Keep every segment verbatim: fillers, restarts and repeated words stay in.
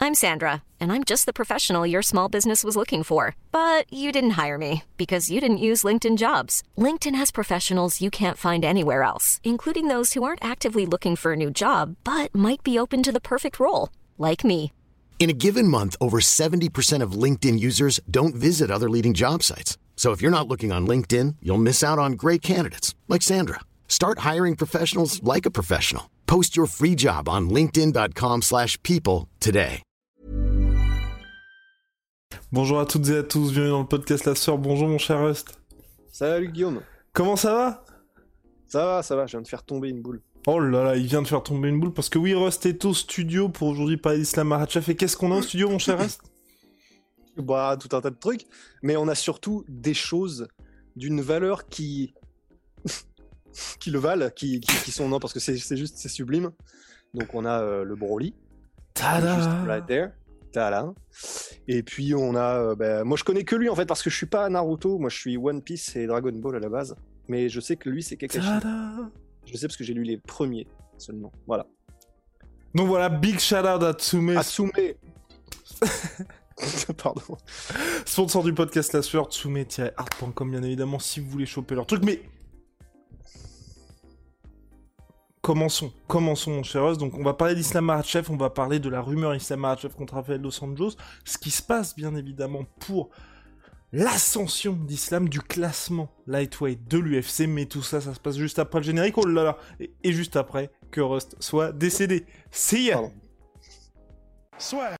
I'm Sandra, and I'm just the professional your small business was looking for. But you didn't hire me because you didn't use LinkedIn Jobs. LinkedIn has professionals you can't find anywhere else, including those who aren't actively looking for a new job, but might be open to the perfect role, like me. In a given month, over seventy percent of LinkedIn users don't visit other leading job sites. So if you're not looking on LinkedIn, you'll miss out on great candidates like Sandra. Start hiring professionals like a professional. Post your free job on linkedin.com slash people today. Bonjour à toutes et à tous, bienvenue dans le podcast La Sœur. Bonjour mon cher Rust. Salut Guillaume. Comment ça va ? Ça va, ça va, je viens de faire tomber une boule. Oh là là, il vient de faire tomber une boule parce que oui, Rust est au studio pour aujourd'hui parler d'Islam Makhachev. Et qu'est-ce qu'on a au studio mon cher Rust ? Bah, tout un tas de trucs, mais on a surtout des choses d'une valeur qui... qui le valent, qui, qui, qui sont... Non, parce que c'est, c'est juste, c'est sublime. Donc on a euh, le Broly. Tada ! Juste right there. Tada. Et puis on a... Euh, bah, moi je connais que lui en fait, parce que je suis pas Naruto, moi je suis One Piece et Dragon Ball à la base. Mais je sais que lui c'est Kakashi. Tada ! Je sais parce que j'ai lu les premiers seulement. Voilà. Donc voilà, big shout out à Tsume. Atsume. Pardon. Sponsor du podcast La Sueur, tsume tiret art point com bien évidemment si vous voulez choper leur truc. Mais commençons, commençons mon cher Rust. Donc on va parler d'Islam Makhachev, on va parler de la rumeur Islam Makhachev contre Rafael dos Anjos, ce qui se passe bien évidemment pour l'ascension d'Islam du classement lightweight de l'U F C, mais tout ça, ça se passe juste après le générique, oh là là, et, et juste après que Rust soit décédé. See ya. Pardon. Soit.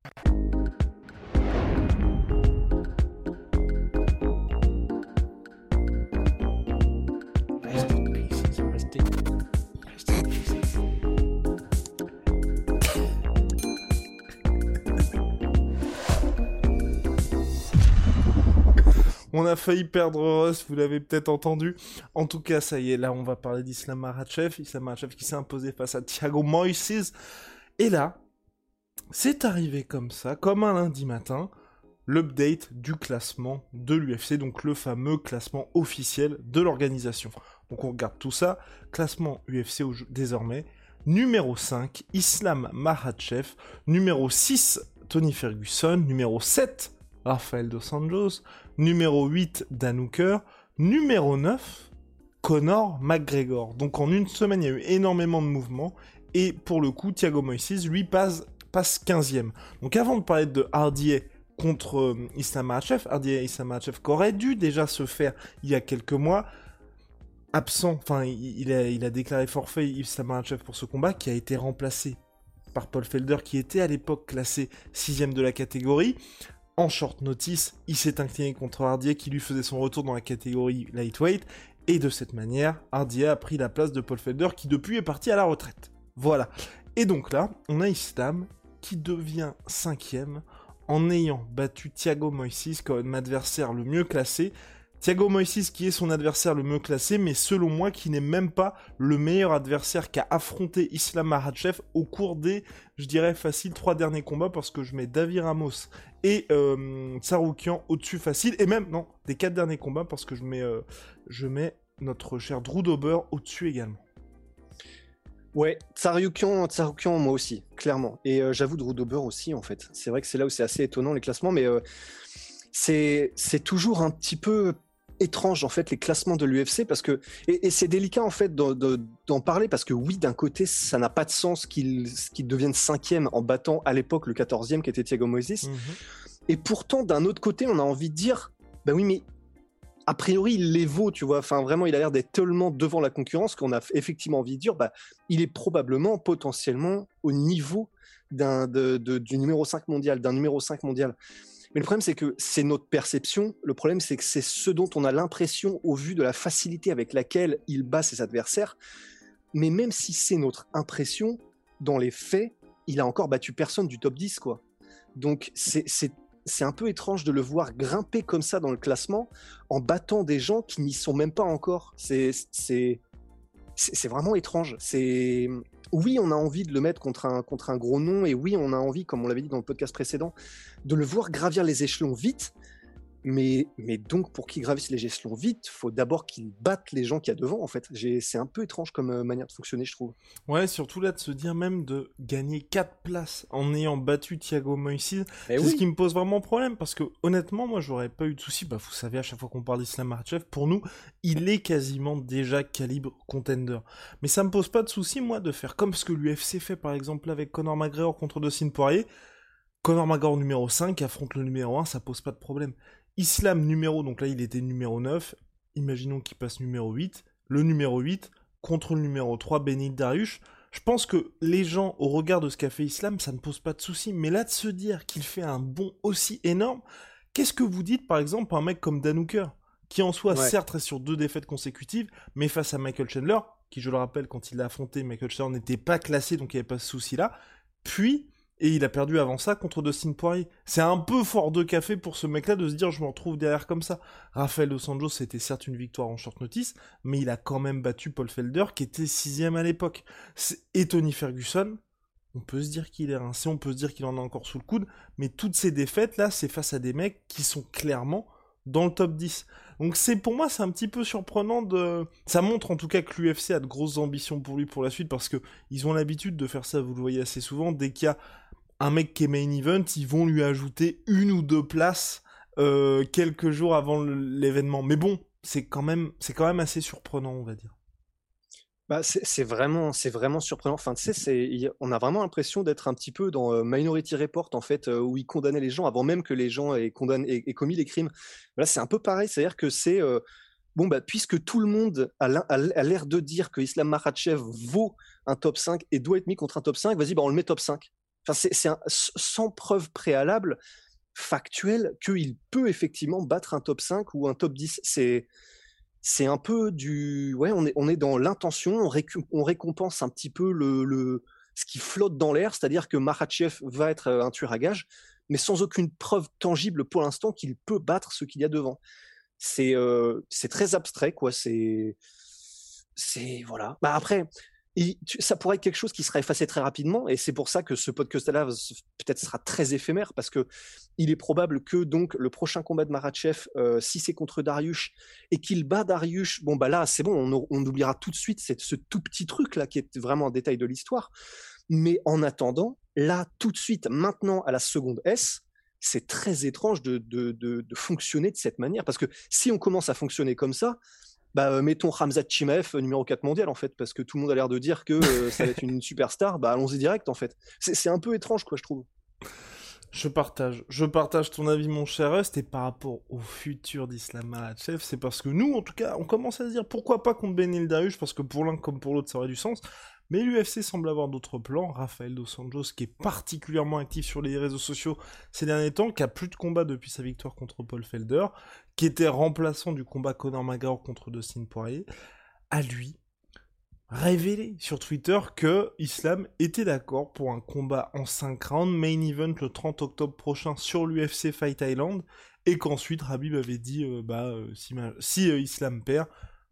On a failli perdre Rust, vous l'avez peut-être entendu. En tout cas, ça y est, là, on va parler d'Islam Makhachev. Islam Makhachev qui s'est imposé face à Thiago Moises. Et là, c'est arrivé comme ça, comme un lundi matin, l'update du classement de l'U F C, donc le fameux classement officiel de l'organisation. Donc on regarde tout ça. Classement U F C au, désormais. Numéro cinq, Islam Makhachev. Numéro six, Tony Ferguson. Numéro sept, Rafael dos Anjos. Numéro huit, Dan Hooker. Numéro neuf, Conor McGregor. Donc en une semaine, il y a eu énormément de mouvements. Et pour le coup, Thiago Moises, lui, passe, passe quinzième. Donc avant de parler de Hardy contre euh, Islam Makhachev, Hardy et Islam Makhachev qui aurait dû déjà se faire il y a quelques mois, absent, enfin il, il, a, il a déclaré forfait Islam Makhachev pour ce combat, qui a été remplacé par Paul Felder, qui était à l'époque classé sixième de la catégorie. En short notice, il s'est incliné contre Hardy qui lui faisait son retour dans la catégorie lightweight, et de cette manière, Hardy a pris la place de Paul Felder qui depuis est parti à la retraite. Voilà. Et donc là, on a Islam qui devient cinquième en ayant battu Thiago Moises comme adversaire le mieux classé. Thiago Moises qui est son adversaire le mieux classé, mais selon moi qui n'est même pas le meilleur adversaire qu'a affronté Islam Makhachev au cours des, je dirais facile, trois derniers combats, parce que je mets Davi Ramos et euh, Tsarukyan au-dessus facile, et même, non, des quatre derniers combats, parce que je mets, euh, je mets notre cher Drew Dober au-dessus également. Ouais, Tsarukyan, Tsarukyan, moi aussi, clairement. Et euh, j'avoue, Drew Dober aussi, en fait. C'est vrai que c'est là où c'est assez étonnant, les classements, mais euh, c'est, c'est toujours un petit peu étrange, en fait, les classements de l'U F C, parce que... Et, et c'est délicat, en fait, d'en, d'en parler, parce que oui, d'un côté, ça n'a pas de sens qu'il, qu'il devienne cinquième en battant, à l'époque, le quatorzième, qui était Thiago Moises. Mm-hmm. Et pourtant, d'un autre côté, on a envie de dire, bah oui, mais a priori, il les vaut, tu vois. Enfin, vraiment, il a l'air d'être tellement devant la concurrence qu'on a effectivement envie de dire, bah, il est probablement, potentiellement, au niveau d'un, de, de, du numéro cinq mondial, d'un numéro cinq mondial. Mais le problème, c'est que c'est notre perception. Le problème, c'est que c'est ce dont on a l'impression au vu de la facilité avec laquelle il bat ses adversaires. Mais même si c'est notre impression, dans les faits, il a encore battu personne du top dix, quoi. Donc, c'est, c'est, c'est un peu étrange de le voir grimper comme ça dans le classement en battant des gens qui n'y sont même pas encore. C'est, c'est, c'est, c'est vraiment étrange. C'est... Oui, on a envie de le mettre contre un, contre un gros nom, et oui, on a envie, comme on l'avait dit dans le podcast précédent, de le voir gravir les échelons vite, Mais, mais donc, pour qu'il gravisse les échelons vite, faut d'abord qu'il batte les gens qu'il y a devant, en fait. J'ai, c'est un peu étrange comme euh, manière de fonctionner, je trouve. Ouais, surtout là, de se dire même de gagner quatre places en ayant battu Thiago Moïse, Eh c'est oui. ce qui me pose vraiment problème, parce que honnêtement, moi, j'aurais pas eu de soucis. Bah, vous savez, à chaque fois qu'on parle d'Islam Makhachev, pour nous, il est quasiment déjà calibre contender. Mais ça me pose pas de soucis, moi, de faire comme ce que l'U F C fait, par exemple, avec Conor McGregor contre Dustin Poirier. Conor McGregor numéro cinq affronte le numéro un, ça pose pas de problème. Islam numéro, donc là il était numéro neuf, imaginons qu'il passe numéro huit, le numéro huit contre le numéro trois, Beneil Dariush. Je pense que les gens, au regard de ce qu'a fait Islam, ça ne pose pas de souci, mais là de se dire qu'il fait un bond aussi énorme, qu'est-ce que vous dites par exemple à un mec comme Dan Hooker, qui en soi Ouais. certes est sur deux défaites consécutives, mais face à Michael Chandler, qui je le rappelle quand il l'a affronté, Michael Chandler n'était pas classé donc il n'y avait pas ce souci là, puis... Et il a perdu avant ça contre Dustin Poirier. C'est un peu fort de café pour ce mec-là de se dire je me retrouve derrière comme ça. Rafael Dos Anjos, c'était certes une victoire en short notice, mais il a quand même battu Paul Felder qui était sixième à l'époque. C'est... Et Tony Ferguson, on peut se dire qu'il est rincé, on peut se dire qu'il en a encore sous le coude, mais toutes ces défaites-là, c'est face à des mecs qui sont clairement dans le top dix. Donc c'est pour moi c'est un petit peu surprenant de... Ça montre en tout cas que l'U F C a de grosses ambitions pour lui pour la suite, parce que ils ont l'habitude de faire ça, vous le voyez assez souvent, dès qu'il y a un mec qui est main event, ils vont lui ajouter une ou deux places euh, quelques jours avant le- l'événement. Mais bon, c'est quand même, c'est quand même assez surprenant, on va dire. Bah, c'est c'est vraiment, c'est vraiment surprenant. Enfin, tu sais, c'est, il y a- on a vraiment l'impression d'être un petit peu dans euh, Minority Report, en fait, euh, où ils condamnaient les gens avant même que les gens aient, condamné, aient, aient commis les crimes. Là, c'est un peu pareil, c'est-à-dire que c'est, euh, bon, bah, puisque tout le monde a l'in- a l- a l'air de dire que Islam Makhachev vaut un top cinq et doit être mis contre un top cinq, vas-y, bah, on le met top cinq. Enfin, c'est c'est un- s- sans preuve préalable, factuelle, qu'il peut effectivement battre un top cinq ou un top dix. C'est c'est un peu du... Ouais, on est, on est dans l'intention, on, récu- on récompense un petit peu le, le, ce qui flotte dans l'air, c'est-à-dire que Makhachev va être euh, un tueur à gages, mais sans aucune preuve tangible pour l'instant qu'il peut battre ce qu'il y a devant. C'est euh, c'est très abstrait, quoi. C'est... c'est voilà. Bah après, il- tu- ça pourrait être quelque chose qui sera effacé très rapidement, et c'est pour ça que ce podcast-là peut-être sera très éphémère, parce que il est probable que donc le prochain combat de Makhachev, euh, si c'est contre Dariush et qu'il bat Dariush, bon bah là c'est bon, on, on oubliera tout de suite cette- ce tout petit truc là qui est vraiment un détail de l'histoire. Mais en attendant, là tout de suite, maintenant à la seconde S, c'est très étrange de, de, de, de fonctionner de cette manière, parce que si on commence à fonctionner comme ça, bah, euh, mettons Khamzat Chimaev euh, numéro quatre mondial en fait, parce que tout le monde a l'air de dire que euh, ça va être une superstar, bah allons-y direct en fait. C'est c'est un peu étrange quoi, je trouve. Je partage, je partage ton avis, mon cher Rust, et par rapport au futur d'Islam Makhachev, c'est parce que nous, en tout cas, on commence à se dire pourquoi pas contre Beneil Dariush, parce que pour l'un comme pour l'autre, ça aurait du sens. Mais l'U F C semble avoir d'autres plans. Rafael Dos Anjos, qui est particulièrement actif sur les réseaux sociaux ces derniers temps, qui a plus de combats depuis sa victoire contre Paul Felder, qui était remplaçant du combat Conor McGregor contre Dustin Poirier, à lui révélé sur Twitter que Islam était d'accord pour un combat en cinq rounds, main event le trente octobre prochain sur l'U F C Fight Island, et qu'ensuite Khabib avait dit euh, bah euh, si, ma- si euh, Islam perd,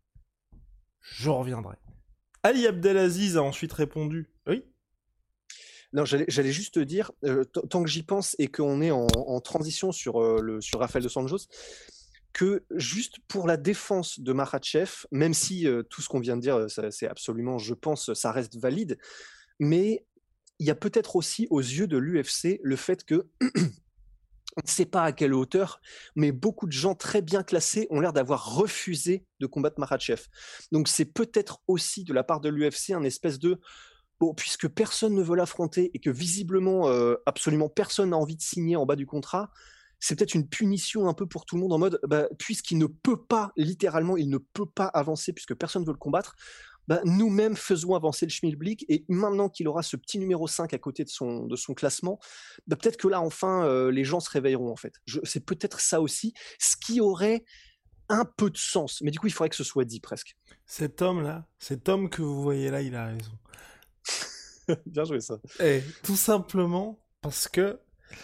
je reviendrai. Ali Abdelaziz a ensuite répondu oui. Non, j'allais j'allais juste te dire, euh, t- tant que j'y pense et qu'on est en, en transition sur, euh, le, sur Rafael Dos Anjos, que juste pour la défense de Makhachev, même si euh, tout ce qu'on vient de dire, euh, ça- c'est absolument, je pense, ça reste valide, mais il y a peut-être aussi aux yeux de l'U F C le fait que on ne sait pas à quelle hauteur, mais beaucoup de gens très bien classés ont l'air d'avoir refusé de combattre Makhachev. Donc c'est peut-être aussi de la part de l'U F C un espèce de bon, puisque personne ne veut l'affronter et que visiblement euh, absolument personne n'a envie de signer en bas du contrat, c'est peut-être une punition un peu pour tout le monde en mode bah, puisqu'il ne peut pas, littéralement, il ne peut pas avancer puisque personne ne veut le combattre. Bah, nous-mêmes faisons avancer le schmilblick, et maintenant qu'il aura ce petit numéro cinq à côté de son, de son classement, bah, peut-être que là enfin euh, les gens se réveilleront en fait. Je, c'est peut-être ça aussi, ce qui aurait un peu de sens, mais du coup il faudrait que ce soit dit presque. Cet homme-là, cet homme que vous voyez là, il a raison. Bien joué ça. Et tout simplement parce que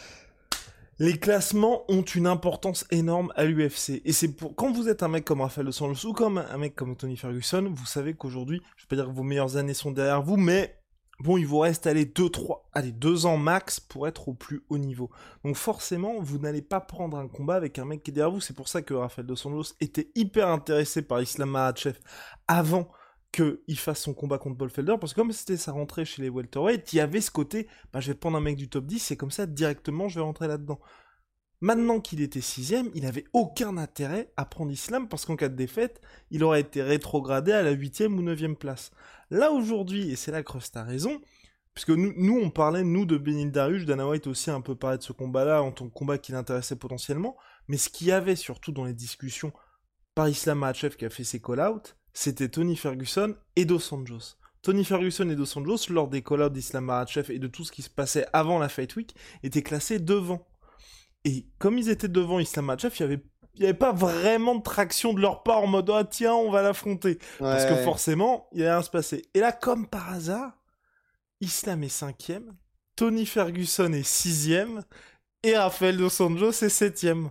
les classements ont une importance énorme à l'U F C. Et c'est pour... Quand vous êtes un mec comme Rafael Dos Anjos ou comme un mec comme Tony Ferguson, vous savez qu'aujourd'hui, je vais pas dire que vos meilleures années sont derrière vous, mais bon, il vous reste allez, deux, trois, allez, deux ans max pour être au plus haut niveau. Donc forcément, vous n'allez pas prendre un combat avec un mec qui est derrière vous. C'est pour ça que Rafael dos Anjos était hyper intéressé par Islam Makhachev avant qu'il fasse son combat contre Paul Felder, parce que comme c'était sa rentrée chez les welterweight, il y avait ce côté, bah, je vais prendre un mec du top dix, et comme ça, directement, je vais rentrer là-dedans. Maintenant qu'il était sixième, il n'avait aucun intérêt à prendre Islam, parce qu'en cas de défaite, il aurait été rétrogradé à la huitième ou neuvième place. Là, aujourd'hui, et c'est là que Rust a raison, puisque nous, nous, on parlait, nous, de Beneil Dariush, Dana White aussi a un peu parlé de ce combat-là, en tant que combat qui l'intéressait potentiellement, mais ce qu'il y avait surtout dans les discussions par Islam Makhachev qui a fait ses call-outs, c'était Tony Ferguson et Dos Anjos. Tony Ferguson et Dos Anjos, lors des call-outs d'Islam Makhachev et de tout ce qui se passait avant la Fight Week, étaient classés devant. Et comme ils étaient devant Islam Makhachev, il y avait, il y avait pas vraiment de traction de leur part en mode « Ah tiens, on va l'affronter ». Parce que forcément, il allait rien se passer. Et là, comme par hasard, Islam est cinquième, Tony Ferguson est sixième, et Rafael Dos Anjos est septième.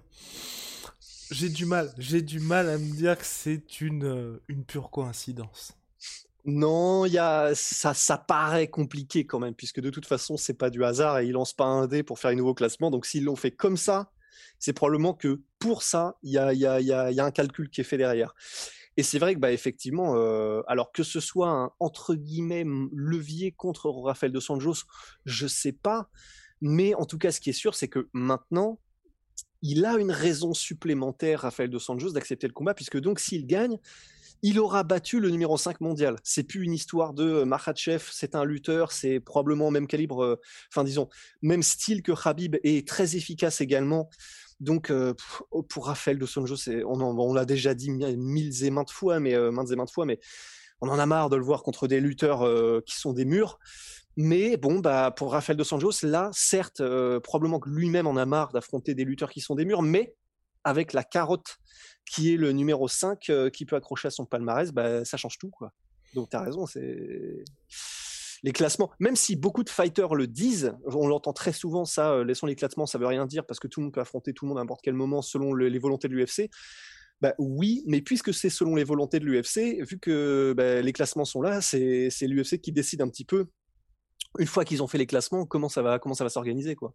J'ai du mal, j'ai du mal à me dire que c'est une, euh, une pure coïncidence. Non, y a, ça, ça paraît compliqué quand même, puisque de toute façon, c'est pas du hasard et ils lancent pas un dé pour faire un nouveau classement. Donc s'ils l'ont fait comme ça, c'est probablement que pour ça, il y a, y, a, y, a, y a un calcul qui est fait derrière. Et c'est vrai que, bah, effectivement, euh, alors que ce soit un entre guillemets levier contre Rafael dos Anjos, je sais pas. Mais en tout cas, ce qui est sûr, c'est que maintenant, il a une raison supplémentaire, Rafael dos Anjos, d'accepter le combat, puisque donc s'il gagne, il aura battu le numéro cinq mondial. C'est plus une histoire de Makhachev, c'est un lutteur, c'est probablement même calibre, euh, enfin disons, même style que Khabib, est très efficace également. Donc euh, pour Rafael dos Anjos, on, en, on l'a déjà dit mille et maintes fois, mais euh, maintes et maintes fois, mais on en a marre de le voir contre des lutteurs euh, qui sont des murs. Mais bon, bah, pour Rafael dos Anjos, là, certes, euh, probablement que lui-même en a marre d'affronter des lutteurs qui sont des murs, mais avec la carotte qui est le numéro cinq euh, qui peut accrocher à son palmarès, bah, ça change tout, quoi. Donc t'as raison, c'est les classements. Même si beaucoup de fighters le disent, on l'entend très souvent, ça, euh, laissons les classements, ça veut rien dire parce que tout le monde peut affronter tout le monde à n'importe quel moment selon le, les volontés de l'U F C. Bah oui, mais puisque c'est selon les volontés de l'U F C, vu que bah, les classements sont là, c'est, c'est l'U F C qui décide un petit peu, une fois qu'ils ont fait les classements, comment ça va, comment ça va s'organiser, quoi.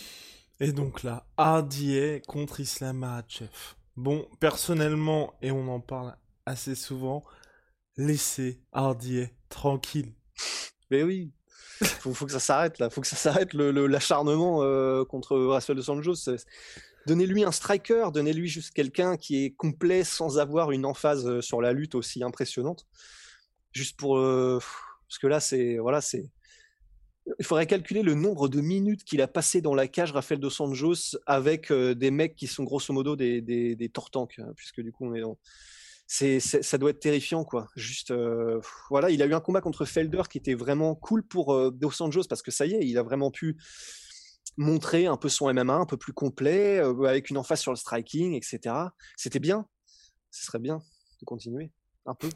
Et donc là, R D A contre Islam Makhachev. Bon, personnellement, et on en parle assez souvent, laissez R D A tranquille. Mais oui, faut, faut que ça s'arrête là, faut que ça s'arrête le, le, l'acharnement euh, contre Rafael dos Anjos. Donnez-lui un striker, donnez-lui juste quelqu'un qui est complet sans avoir une emphase sur la lutte aussi impressionnante. Juste pour, euh, parce que là c'est, voilà, c'est. Il faudrait calculer le nombre de minutes qu'il a passé dans la cage, Rafael dos Anjos, avec euh, des mecs qui sont grosso modo des, des, des tortanks, hein, puisque du coup, on est dans... c'est, c'est, ça doit être terrifiant, quoi. Juste, euh, voilà, il a eu un combat contre Felder qui était vraiment cool pour euh, dos Anjos, parce que ça y est, il a vraiment pu montrer un peu son M M A, un peu plus complet, euh, avec une emphase sur le striking, et cetera. C'était bien. Ce serait bien de continuer. Un peu.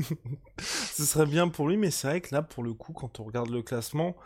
Ce serait bien pour lui, mais c'est vrai que là, pour le coup, quand on regarde le classement,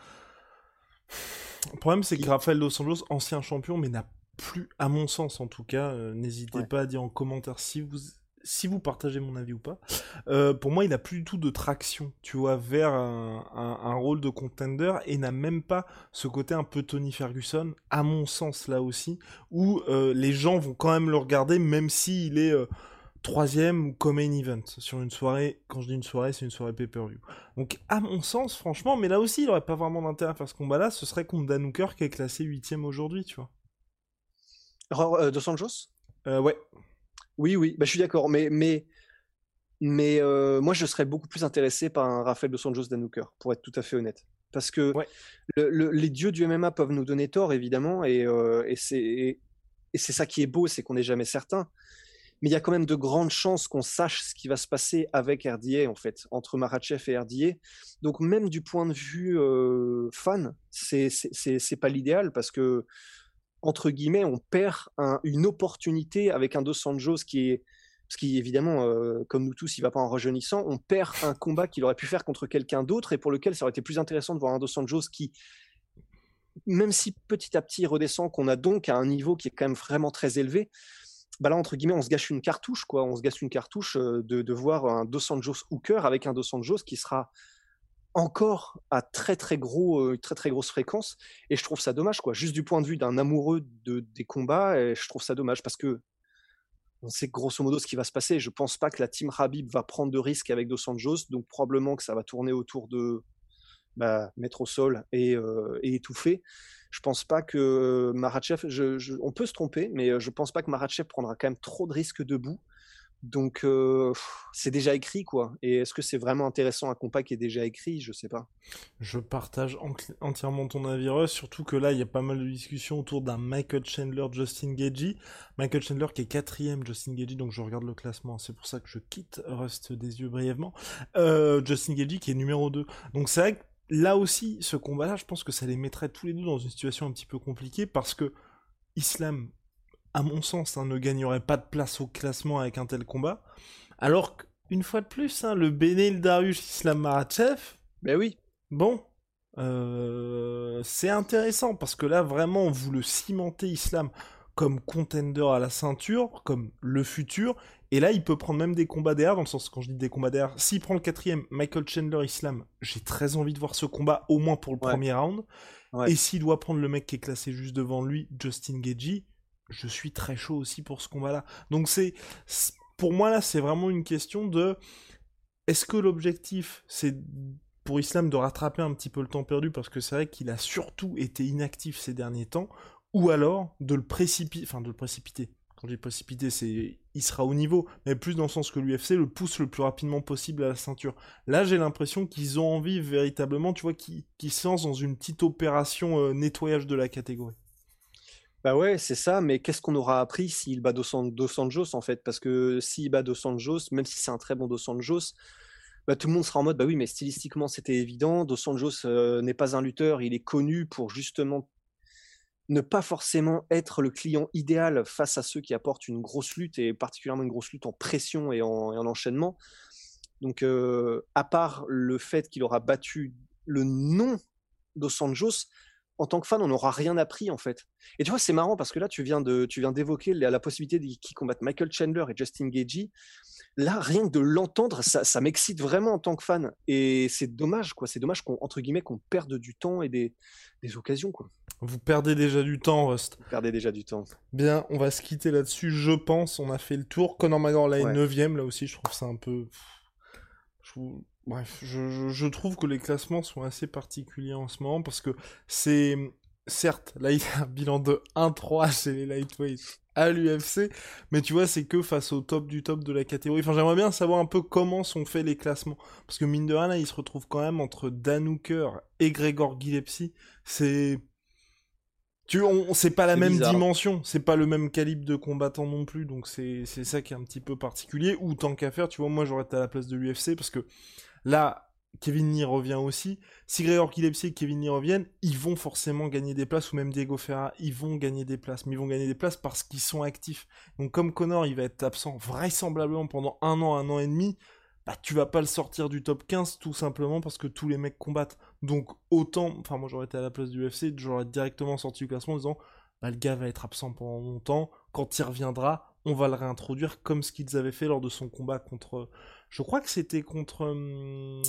le problème, c'est que Il... Rafael dos Anjos, ancien champion, mais n'a plus, à mon sens en tout cas, euh, n'hésitez ouais. pas à dire en commentaire si vous, si vous partagez mon avis ou pas, euh, pour moi, il n'a plus du tout de traction, tu vois, vers un, un, un rôle de contender, et n'a même pas ce côté un peu Tony Ferguson, à mon sens, là aussi, où euh, les gens vont quand même le regarder, même s'il est... Euh, troisième ou comme main event sur une soirée. Quand je dis une soirée, c'est une soirée pay-per-view. Donc à mon sens, franchement, mais là aussi il aurait pas vraiment d'intérêt à faire ce combat-là, ce serait contre Dan Hooker qui est classé huitième aujourd'hui, tu vois. Alors, euh, dos Anjos euh, ouais. Oui, oui, bah, je suis d'accord, mais, mais, mais euh, moi je serais beaucoup plus intéressé par un Rafael dos Anjos Dan Hooker, pour être tout à fait honnête. Parce que ouais. le, le, les dieux du M M A peuvent nous donner tort, évidemment, et, euh, et, c'est, et, et c'est ça qui est beau, c'est qu'on n'est jamais certain. Mais il y a quand même de grandes chances qu'on sache ce qui va se passer avec R D A, en fait, entre Makhachev et R D A. Donc même du point de vue euh, fan, c'est, c'est, c'est, c'est pas l'idéal, parce que, entre guillemets, on perd un, une opportunité avec un dos Anjos qui est, parce qu'évidemment, euh, comme nous tous, il va pas en rajeunissant, on perd un combat qu'il aurait pu faire contre quelqu'un d'autre, et pour lequel ça aurait été plus intéressant de voir un dos Anjos qui, même si petit à petit il redescend, qu'on a donc à un niveau qui est quand même vraiment très élevé, bah là, entre guillemets, on se gâche une cartouche, quoi. On se gâche une cartouche de, de voir un dos Anjos Hooker avec un dos Anjos qui sera encore à très très gros, euh, très très grosse fréquence. Et je trouve ça dommage, quoi. Juste du point de vue d'un amoureux de, des combats, et je trouve ça dommage parce que on sait grosso modo ce qui va se passer. Je pense pas que la team Khabib va prendre de risques avec Dos Anjos, donc probablement que ça va tourner autour de bah, mettre au sol et, euh, et étouffer. Je pense pas que Makhachev, je, je, on peut se tromper, mais je pense pas que Makhachev prendra quand même trop de risques debout. Donc euh, c'est déjà écrit, quoi. Et est-ce que c'est vraiment intéressant un combat qui est déjà écrit? Je sais pas. Je partage en- entièrement ton avis, Russ, surtout que là, il y a pas mal de discussions autour d'un Michael Chandler, Justin Gaethje. Michael Chandler qui est quatrième, Justin Gaethje, donc je regarde le classement, c'est pour ça que je quitte Rust des yeux brièvement. Euh, Justin Gaethje qui est numéro deux. Donc c'est vrai que là aussi, ce combat-là, je pense que ça les mettrait tous les deux dans une situation un petit peu compliquée, parce que Islam, à mon sens, hein, ne gagnerait pas de place au classement avec un tel combat, alors qu'une fois de plus, hein, le Beneil Dariush Islam Makhachev, Ben oui. bon, euh, c'est intéressant, parce que là, vraiment, vous le cimentez, Islam, comme contender à la ceinture, comme le futur, et là, il peut prendre même des combats derrière, dans le sens, quand je dis des combats derrière, s'il prend le quatrième, Michael Chandler, Islam, j'ai très envie de voir ce combat, au moins pour le Ouais. premier round, Ouais. et s'il doit prendre le mec qui est classé juste devant lui, Justin Gaethje, je suis très chaud aussi pour ce combat-là. Donc c'est, c'est- pour moi là, c'est vraiment une question de, est-ce que l'objectif, c'est pour Islam de rattraper un petit peu le temps perdu, parce que c'est vrai qu'il a surtout été inactif ces derniers temps, ou alors de le précipiter, enfin de le précipiter. Quand je dis précipiter, c'est, il sera au niveau, mais plus dans le sens que l'U F C le pousse le plus rapidement possible à la ceinture. Là, j'ai l'impression qu'ils ont envie véritablement, tu vois, qu'ils, qu'ils se lancent dans une petite opération euh, nettoyage de la catégorie. Bah ouais, c'est ça, mais qu'est-ce qu'on aura appris s'il bat Dos, An- Dos Anjos, en fait? Parce que s'il bat Dos Anjos, même si c'est un très bon Dos Anjos, bah, tout le monde sera en mode, bah oui, mais stylistiquement, c'était évident. Dos Anjos euh, n'est pas un lutteur, il est connu pour justement ne pas forcément être le client idéal face à ceux qui apportent une grosse lutte, et particulièrement une grosse lutte en pression et en, et en enchaînement. Donc, euh, à part le fait qu'il aura battu le nom Dos Anjos, en tant que fan, on n'aura rien appris, en fait. Et tu vois, c'est marrant parce que là, tu viens, de, tu viens d'évoquer la, la possibilité qu'ils combattent Michael Chandler et Justin Gaethje. Là, rien que de l'entendre, ça, ça m'excite vraiment en tant que fan. Et c'est dommage, quoi. C'est dommage qu'on, entre guillemets, qu'on perde du temps et des, des occasions, quoi. Vous perdez déjà du temps, Rust. On perdait déjà du temps. Bien, on va se quitter là-dessus, je pense. On a fait le tour. Conor McGregor, là, est Ouais. neuvième. Là aussi, je trouve ça un peu... Je... Bref, je, je, je trouve que les classements sont assez particuliers en ce moment, parce que c'est... Certes, là, il y a un bilan de un trois chez les lightweights à l'U F C, mais tu vois, c'est que face au top du top de la catégorie. Enfin, j'aimerais bien savoir un peu comment sont faits les classements, parce que mine de rien, là, il se retrouve quand même entre Dan Hooker et Gregor Gillespie. C'est... Tu, on, c'est pas la C'est même bizarre. dimension, c'est pas le même calibre de combattant non plus, donc c'est, c'est ça qui est un petit peu particulier. Ou tant qu'à faire, tu vois, moi j'aurais été à la place de l'U F C, parce que là, Kevin Lee revient aussi. Si Gregor Gillespie et Kevin Lee reviennent, ils vont forcément gagner des places, ou même Diego Ferreira, ils vont gagner des places, mais ils vont gagner des places parce qu'ils sont actifs. Donc comme Conor, il va être absent vraisemblablement pendant un an, un an et demi, bah tu vas pas le sortir du top quinze, tout simplement parce que tous les mecs combattent. Donc autant, enfin moi j'aurais été à la place du U F C, j'aurais directement sorti du classement en disant, bah le gars va être absent pendant longtemps, quand il reviendra, on va le réintroduire comme ce qu'ils avaient fait lors de son combat contre... Je crois que c'était contre... hum,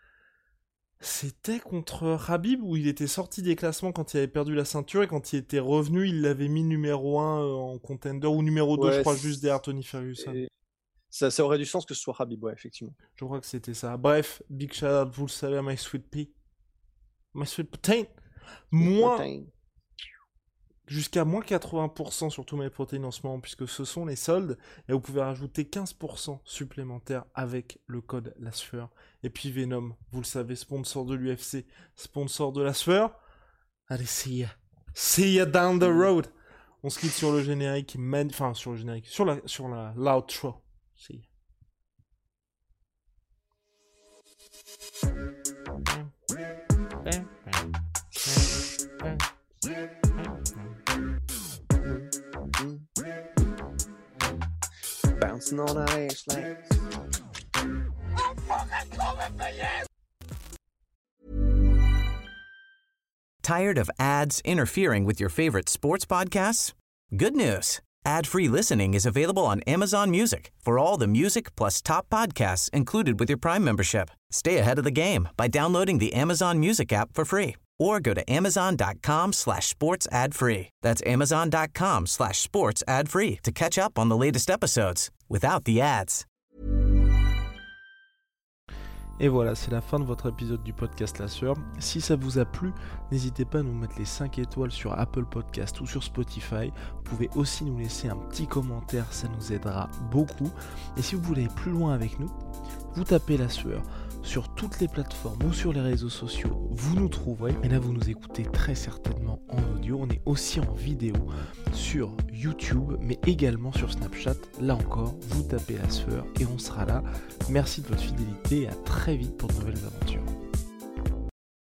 C'était contre Khabib, où il était sorti des classements quand il avait perdu la ceinture, et quand il était revenu, il l'avait mis numéro un euh, en contender, ou numéro deux, Ouais, je crois, c'est- juste derrière Tony Ferguson. et ça, ça aurait du sens que ce soit Khabib, ouais, effectivement. Je crois que c'était ça. Bref, big shout out, vous le savez, à My Sweet Pea. My Sweet Protein. Moins, Putain. jusqu'à moins quatre-vingts pour cent sur tous mes protéines en ce moment, puisque ce sont les soldes, et vous pouvez rajouter quinze pour cent supplémentaires avec le code La Sueur. Et puis Venom, vous le savez, sponsor de l'U F C, sponsor de La Sueur. Allez, see ya. See ya down the road. On se quitte sur le générique, man... enfin sur le générique, sur la, sur la, l'outro. See ya. Bouncing on that ass like... Tired of ads interfering with your favorite sports podcasts? Good news. Ad-free listening is available on Amazon Music for all the music plus top podcasts included with your Prime membership. Stay ahead of the game by downloading the Amazon Music app for free or go to amazon.com slash sports ad free. That's amazon.com slash sports ad free to catch up on the latest episodes without the ads. Et voilà, c'est la fin de votre épisode du podcast La Sueur. Si ça vous a plu, n'hésitez pas à nous mettre les cinq étoiles sur Apple Podcast ou sur Spotify. Vous pouvez aussi nous laisser un petit commentaire, ça nous aidera beaucoup. Et si vous voulez aller plus loin avec nous, vous tapez La Sueur sur toutes les plateformes ou sur les réseaux sociaux, vous nous trouverez. Et là, vous nous écoutez très certainement en audio. On est aussi en vidéo sur YouTube, mais également sur Snapchat. Là encore, vous tapez La Sueur et on sera là. Merci de votre fidélité et à très vite pour de nouvelles aventures.